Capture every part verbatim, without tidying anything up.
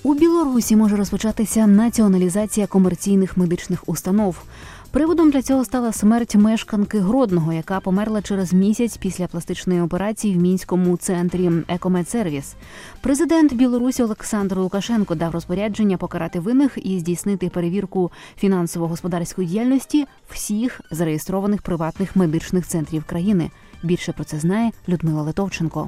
У Білорусі може розпочатися націоналізація комерційних медичних установ. Приводом для цього стала смерть мешканки Гродного, яка померла через місяць після пластичної операції в Мінському центрі «Екомедсервіс». Президент Білорусі Олександр Лукашенко дав розпорядження покарати винних і здійснити перевірку фінансово-господарської діяльності всіх зареєстрованих приватних медичних центрів країни. Більше про це знає Людмила Литовченко.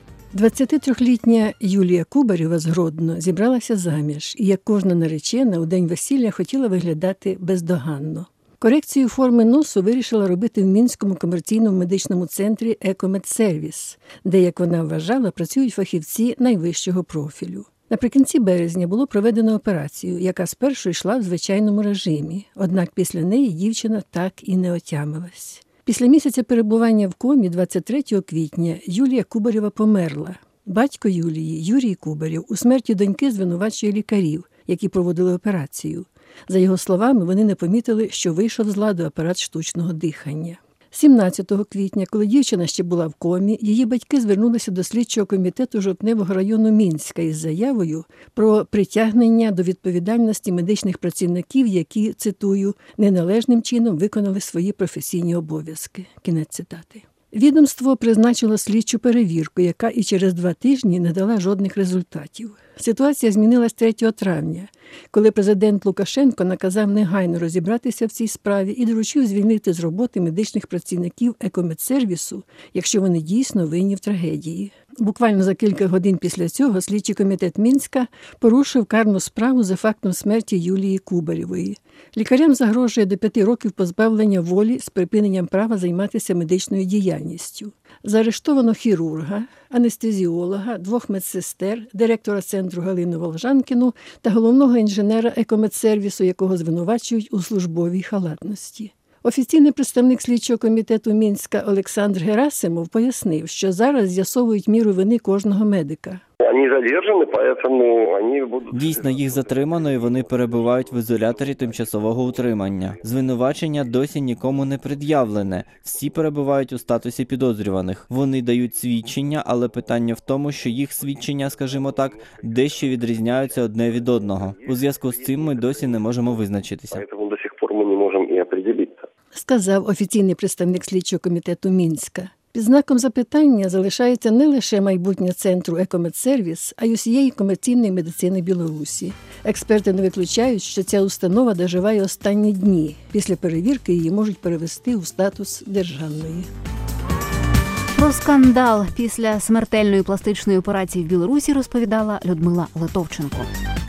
двадцятитрилітня Юлія Кубарєва з Гродно зібралася заміж і, як кожна наречена, у день весілля хотіла виглядати бездоганно. Корекцію форми носу вирішила робити в Мінському комерційному медичному центрі «Екомедсервіс», де, як вона вважала, працюють фахівці найвищого профілю. Наприкінці березня було проведено операцію, яка спершу йшла в звичайному режимі, однак після неї дівчина так і не отямилась. Після місяця перебування в комі двадцять третього квітня Юлія Кубарєва померла. Батько Юлії, Юрій Кубарєв, у смерті доньки звинувачує лікарів, які проводили операцію. За його словами, вони не помітили, що вийшов з ладу апарат штучного дихання. сімнадцятого квітня, коли дівчина ще була в комі, її батьки звернулися до слідчого комітету Жовтневого району Мінська із заявою про притягнення до відповідальності медичних працівників, які, цитую, неналежним чином виконали свої професійні обов'язки. Кінець цитати. Відомство призначило слідчу перевірку, яка і через два тижні не дала жодних результатів. Ситуація змінилась третього травня, коли президент Лукашенко наказав негайно розібратися в цій справі і доручив звільнити з роботи медичних працівників «Екомедсервісу», якщо вони дійсно винні в трагедії. Буквально за кілька годин після цього слідчий комітет Мінська порушив карну справу за фактом смерті Юлії Кубарєвої. Лікарям загрожує до п'яти років позбавлення волі з припиненням права займатися медичною діяльністю. Заарештовано хірурга, анестезіолога, двох медсестер, директора центру Галину Волжанкіну та головного інженера «Екомедсервісу», якого звинувачують у службовій халатності. Офіційний представник слідчого комітету Мінська Олександр Герасимов пояснив, що зараз з'ясовують міру вини кожного медика. Дійсно, їх затримано і вони перебувають в ізоляторі тимчасового утримання. Звинувачення досі нікому не пред'явлене. Всі перебувають у статусі підозрюваних. Вони дають свідчення, але питання в тому, що їх свідчення, скажімо так, дещо відрізняються одне від одного. У зв'язку з цим ми досі не можемо визначитися. Сказав офіційний представник слідчого комітету Мінська. Під знаком запитання залишається не лише майбутнє центру «Екомедсервіс», а й усієї комерційної медицини Білорусі. Експерти не виключають, що ця установа доживає останні дні. Після перевірки її можуть перевести у статус державної. Про скандал після смертельної пластичної операції в Білорусі розповідала Людмила Литовченко.